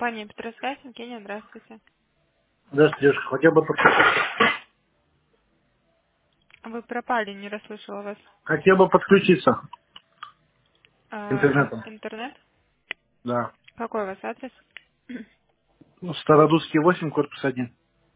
Компания Петросвязь, Евгения, здравствуйте. Здравствуйте, девушка. Вы пропали, не расслышала вас. Хотел бы подключиться к интернету. Интернет? Да. Какой у вас адрес? Ну, Стародубский 8, корпус 1.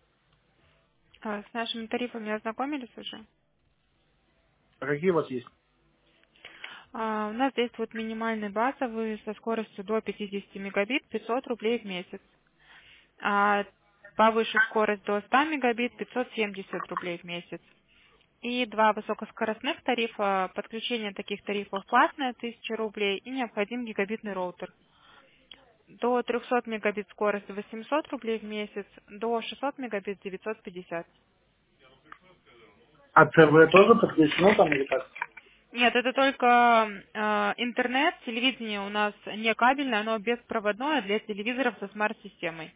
С нашими тарифами ознакомились уже? А какие у вас есть? У нас действует минимальный базовый со скоростью до 50 мегабит, 500 рублей в месяц. А повыше скорость до 100 мегабит, 570 рублей в месяц. И два высокоскоростных тарифа, подключение таких тарифов платное, 1000 рублей, и необходим гигабитный роутер. До 300 мегабит скорость 800 рублей в месяц, до 600 мегабит 950. А ТВ тоже подключено там или как? Нет, это только интернет, телевидение у нас не кабельное, оно беспроводное для телевизоров со смарт-системой.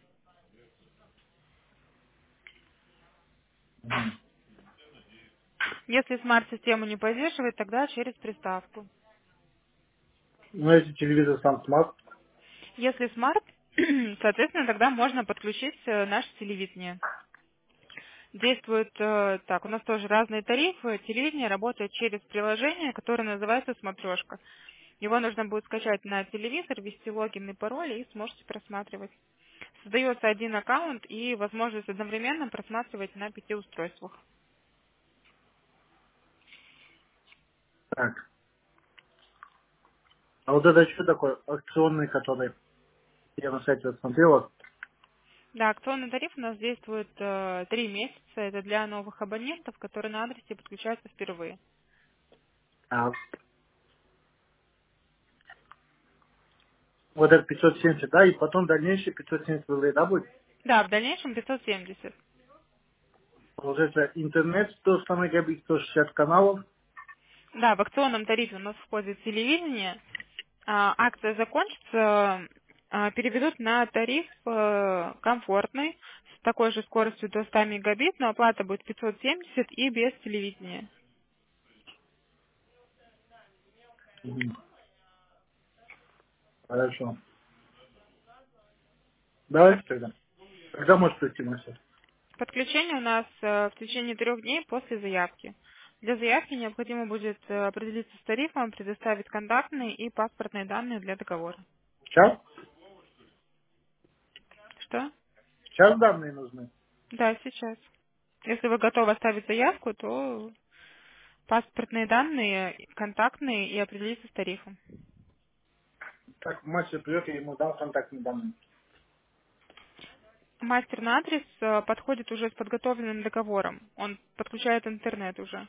Если смарт-систему не поддерживает, тогда через приставку. Ну, если телевизор сам смарт. Если смарт, соответственно, тогда можно подключить наше телевидение. Действует так, у нас тоже разные тарифы. Телевидение работает через приложение, которое называется «Смотрешка». Его нужно будет скачать на телевизор, ввести логин и пароль, и сможете просматривать. Создается один аккаунт и возможность одновременно просматривать на 5 устройствах. Так. А вот это что такое? Акционный, который я на сайте вот смотрел. Да, акционный тариф у нас действует 3 месяца. Это для новых абонентов, которые на адресе подключаются впервые. А вот это 570, да? И потом дальнейшие 570 рублей, да, будет? Да, в дальнейшем 570. Получается, интернет 100 мегабит, 160 каналов. Да, в акционном тарифе у нас входит телевидение. Акция закончится, переведут на тариф комфортный, с такой же скоростью до 100 мегабит, но оплата будет 570 и без телевидения. Мгм. Хорошо. Давайте тогда. Когда может прийти мастер? Подключение у нас в течение 3 дней после заявки. Для заявки необходимо будет определиться с тарифом, предоставить контактные и паспортные данные для договора. Сейчас? Что? Сейчас данные нужны. Да, сейчас. Если вы готовы оставить заявку, то паспортные данные, контактные и определиться с тарифом. Так, мастер придет, я ему дам контактные данные. Мастер на адрес подходит уже с подготовленным договором. Он подключает интернет уже.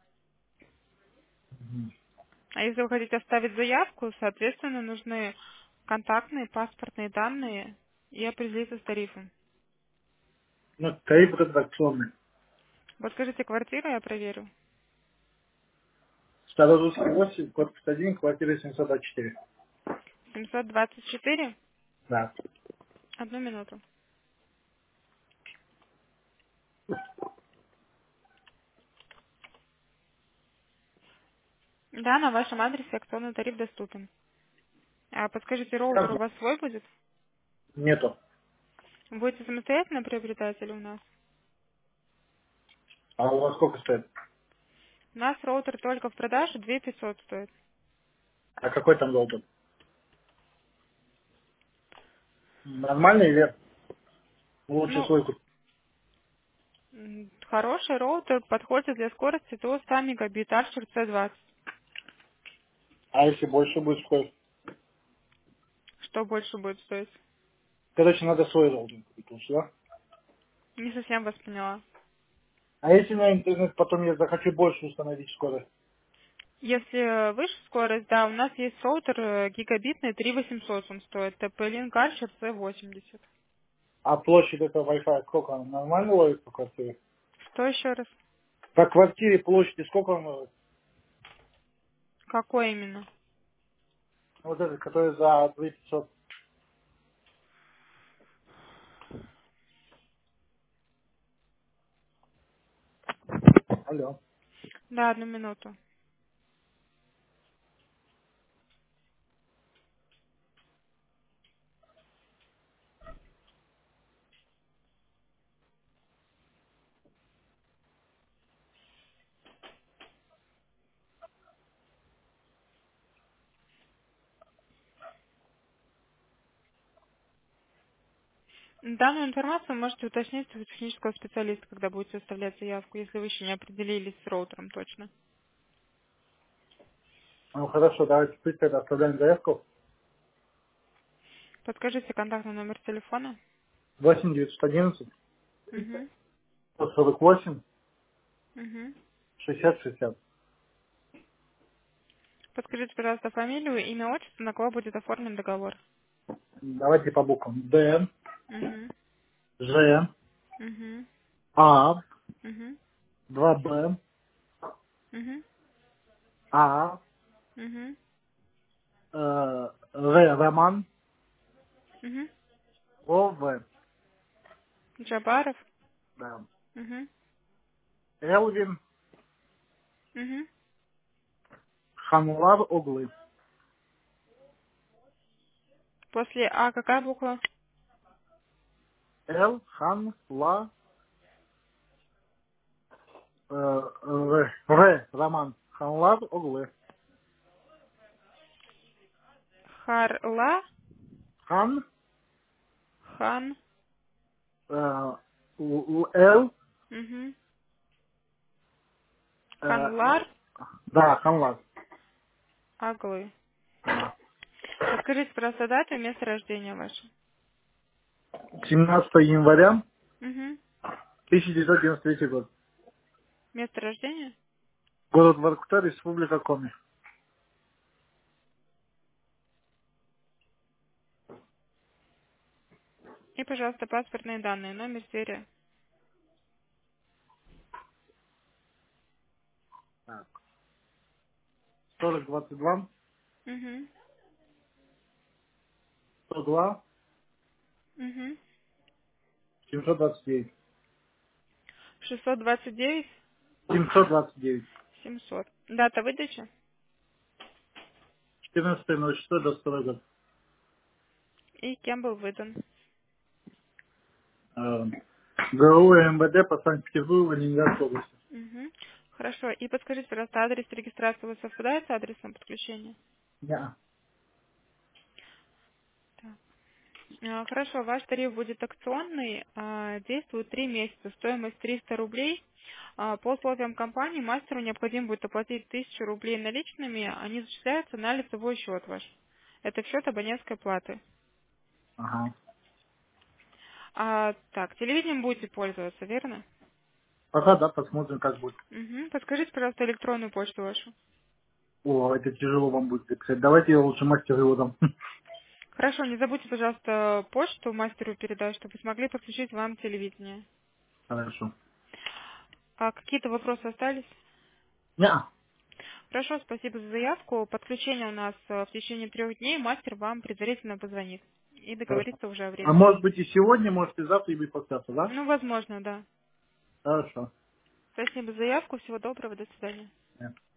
Мгм. А если вы хотите оставить заявку, соответственно, нужны контактные, паспортные данные и определиться с тарифом. Ну, тариф вот этот акционный. Вот скажите квартиру, я проверю. Старорусский 8, корпус 1, квартира 724. 724? Да. Одну минуту. Да, на вашем адресе акционный тариф доступен. А подскажите, роутер Сейчас у вас свой будет? нету. Будете самостоятельно приобретать или у нас? А у вас сколько стоит? У нас роутер только в продаже 2500 стоит. А какой там долг? Нормальный или лучше Ну, свой купить? хороший роутер подходит для скорости до 100 мегабит Archer C20. А если больше будет стоить? Что больше будет стоить? Короче, надо свой роутинг купить лучше, да? Не совсем вас поняла. А если на интернет потом я захочу больше установить скорость? Если выше скорость, да, у нас есть роутер гигабитный 3800 он стоит. TP-Link Archer C80. А площадь этого Wi-Fi сколько? Он нормально ловит по квартире? Что еще раз? По квартире площади сколько он ловит? Какой именно? Вот этот, который за 2500. Алло. Да, одну минуту. Данную информацию можете уточнить у технического специалиста, когда будете оставлять заявку, если вы еще не определились с роутером точно. Ну, хорошо, давайте пусть тогда оставляем заявку. Подскажите контактный номер телефона. 8 911 Угу. 148 Угу. 60 60. Подскажите, пожалуйста, фамилию, имя, отчество, на кого будет оформлен договор. Давайте по буквам. Д, Угу. Ж, Угу. А, Угу. 2Б, Угу. А, Угу. Р, Роман, Угу. О, В. Джабаров. Да. Угу. Элвин, Угу. Ханлар, Оглы. После А какая буква? Л, Хан, Ла, Р, Роман, Ханлар, Оглы. Харла. Хан, Хан. Л, Угу. э, Ханлар. да, Ханлар. Аглы. Подскажите, пожалуйста, дату и место рождения ваше. 17 января Угу. 1993 год. Место рождения? Город Воркута, Республика Коми. И, пожалуйста, паспортные данные, номер, серия. Так. 4022 Угу. 102 Угу. 729. 629 729. 700. Дата выдачи 14.06 до 2 год. и кем был выдан. Э, ГУ МВД по Санкт-Петербургу, Ленинградской области. Угу. Хорошо. И подскажите, пожалуйста, адрес регистрации у вас совпадает с адресом подключения? Да. Так. Хорошо, ваш тариф будет акционный, действует 3 месяца, стоимость 300 рублей. По условиям компании мастеру необходимо будет оплатить 1000 рублей наличными, они зачисляются на лицевой счет ваш. Это в счет абонентской платы. Ага. Так, телевидением будете пользоваться, верно? Пока, да, посмотрим, как будет. Угу. Подскажите, пожалуйста, электронную почту вашу. О, это тяжело вам будет записать. Давайте я лучше мастеру его дам. Хорошо, не забудьте, пожалуйста, почту мастеру передать, чтобы смогли подключить вам телевидение. Хорошо. Какие-то вопросы остались? Не. Хорошо, спасибо за заявку. Подключение у нас в течение 3 дней. Мастер вам предварительно позвонит и Хорошо. договорится уже о А времени. может быть и сегодня, может и завтра, или послезавтра, да? Ну, возможно, да. Хорошо. Спасибо за заявку. Всего доброго. До свидания. Да.